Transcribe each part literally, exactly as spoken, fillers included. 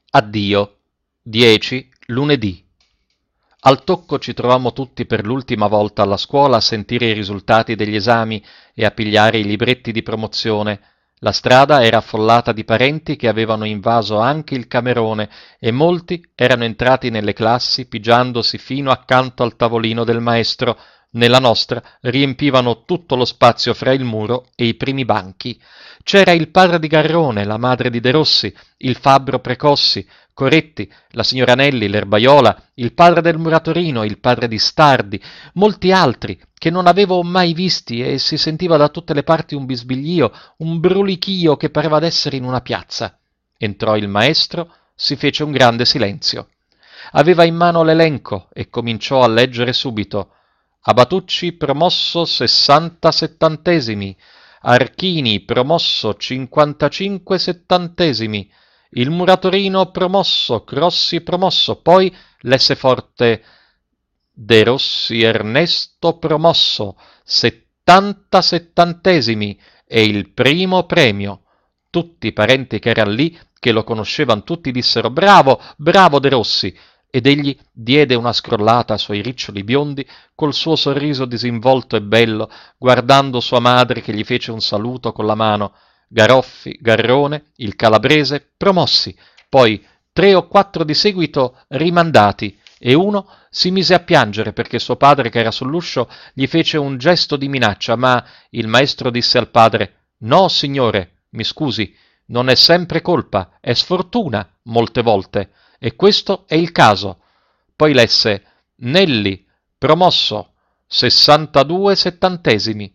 Addio. dieci lunedì. Al tocco ci trovammo tutti per l'ultima volta alla scuola a sentire i risultati degli esami e a pigliare i libretti di promozione. La strada era affollata di parenti che avevano invaso anche il camerone e molti erano entrati nelle classi pigiandosi fino accanto al tavolino del maestro. Nella nostra riempivano tutto lo spazio fra il muro e i primi banchi. C'era il padre di Garrone, la madre di De Rossi, il fabbro Precossi, Coretti, la signora Nelli, l'erbaiola, il padre del muratorino, il padre di Stardi, molti altri che non avevo mai visti, e si sentiva da tutte le parti un bisbiglio, un brulichio che pareva d'essere in una piazza. Entrò il maestro, si fece un grande silenzio. Aveva in mano l'elenco e cominciò a leggere subito. Abatucci promosso sessanta settantesimi, Archini promosso cinquantacinque settantesimi, il muratorino promosso, Crossi promosso, poi lesse forte De Rossi Ernesto promosso, settanta settantesimi e il primo premio. Tutti i parenti che erano lì, che lo conoscevano tutti, dissero bravo, bravo De Rossi, ed egli diede una scrollata ai suoi riccioli biondi col suo sorriso disinvolto e bello, guardando sua madre che gli fece un saluto con la mano. Garoffi, Garrone, il calabrese, promossi, poi tre o quattro di seguito rimandati, e uno si mise a piangere perché suo padre, che era sull'uscio, gli fece un gesto di minaccia, ma il maestro disse al padre «No, signore, mi scusi, non è sempre colpa, è sfortuna molte volte, e questo è il caso». Poi lesse «Nelli, promosso, sessantadue settantesimi».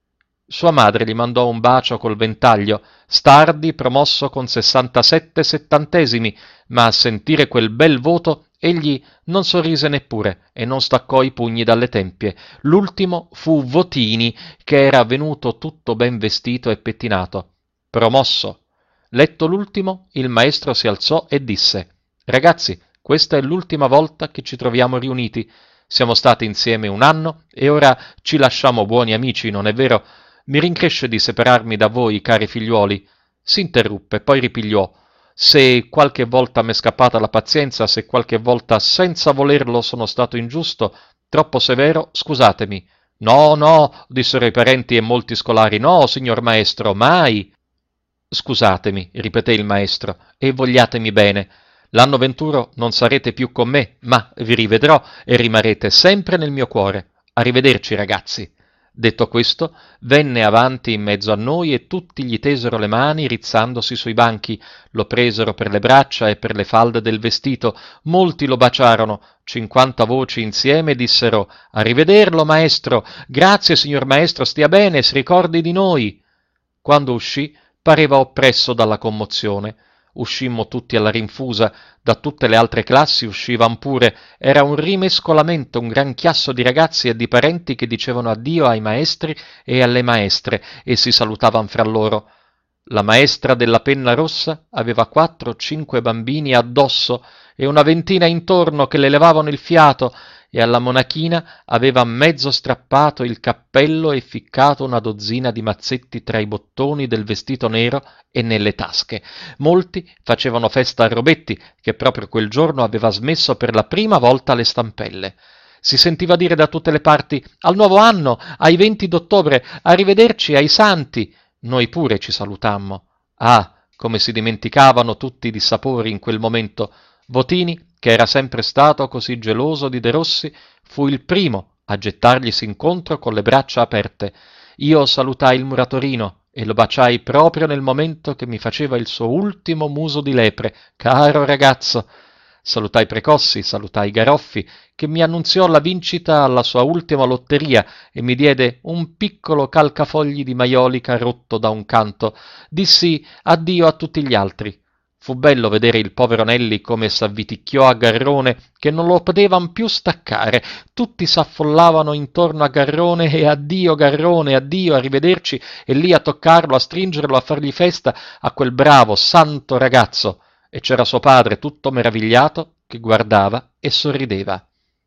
Sua madre gli mandò un bacio col ventaglio. Stardi promosso con sessantasette settantesimi, ma a sentire quel bel voto egli non sorrise neppure e non staccò i pugni dalle tempie. L'ultimo fu Votini, che era venuto tutto ben vestito e pettinato. Promosso. Letto l'ultimo, il maestro si alzò e disse: «Ragazzi, questa è l'ultima volta che ci troviamo riuniti. Siamo stati insieme un anno e ora ci lasciamo buoni amici, non è vero? Mi rincresce di separarmi da voi, cari figliuoli». S'interruppe, poi ripigliò: «Se qualche volta m'è scappata la pazienza, se qualche volta senza volerlo sono stato ingiusto, troppo severo, scusatemi». «No, no», dissero i parenti e molti scolari, «no, signor maestro, mai». «Scusatemi», ripeté il maestro, «e vogliatemi bene. L'anno venturo non sarete più con me, ma vi rivedrò e rimarrete sempre nel mio cuore. Arrivederci, ragazzi». Detto questo, venne avanti in mezzo a noi e tutti gli tesero le mani rizzandosi sui banchi, lo presero per le braccia e per le falde del vestito, molti lo baciarono, cinquanta voci insieme dissero «Arrivederlo, maestro! Grazie, signor maestro, stia bene, si ricordi di noi!». Quando uscì, pareva oppresso dalla commozione. Uscimmo tutti alla rinfusa, da tutte le altre classi uscivan pure, era un rimescolamento, un gran chiasso di ragazzi e di parenti che dicevano addio ai maestri e alle maestre e si salutavan fra loro. La maestra della penna rossa aveva quattro o cinque bambini addosso e una ventina intorno che le levavano il fiato, e alla monachina aveva mezzo strappato il cappello e ficcato una dozzina di mazzetti tra i bottoni del vestito nero e nelle tasche. Molti facevano festa a Robetti, che proprio quel giorno aveva smesso per la prima volta le stampelle. Si sentiva dire da tutte le parti «Al nuovo anno! Ai venti d'ottobre! Arrivederci ai santi!». Noi pure ci salutammo. Ah, come si dimenticavano tutti i dissapori in quel momento! Votini, che era sempre stato così geloso di De Rossi, fu il primo a gettarglisi incontro con le braccia aperte. Io salutai il muratorino e lo baciai proprio nel momento che mi faceva il suo ultimo muso di lepre. Caro ragazzo! Salutai Precossi, salutai Garoffi, che mi annunziò la vincita alla sua ultima lotteria e mi diede un piccolo calcafogli di maiolica rotto da un canto. Dissi addio a tutti gli altri. Fu bello vedere il povero Nelli come s'avviticchiò a Garrone, che non lo potevan più staccare. Tutti s'affollavano intorno a Garrone e addio Garrone, addio, arrivederci, e lì a toccarlo, a stringerlo, a fargli festa a quel bravo, santo ragazzo. E c'era suo padre tutto meravigliato che guardava e sorrideva.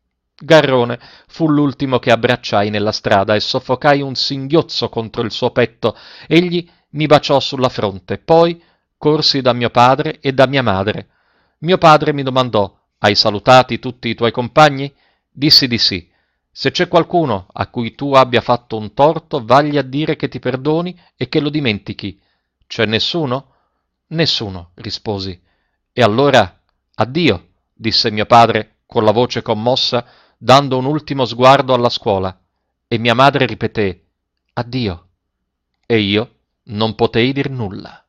Garrone fu l'ultimo che abbracciai nella strada e soffocai un singhiozzo contro il suo petto. Egli mi baciò sulla fronte, poi corsi da mio padre e da mia madre. Mio padre mi domandò: hai salutati tutti i tuoi compagni? Dissi di sì. Se c'è qualcuno a cui tu abbia fatto un torto, vagli a dire che ti perdoni e che lo dimentichi. C'è nessuno? Nessuno, risposi. E allora, addio, disse mio padre con la voce commossa, dando un ultimo sguardo alla scuola, e mia madre ripeté: addio. E io non potei dir nulla.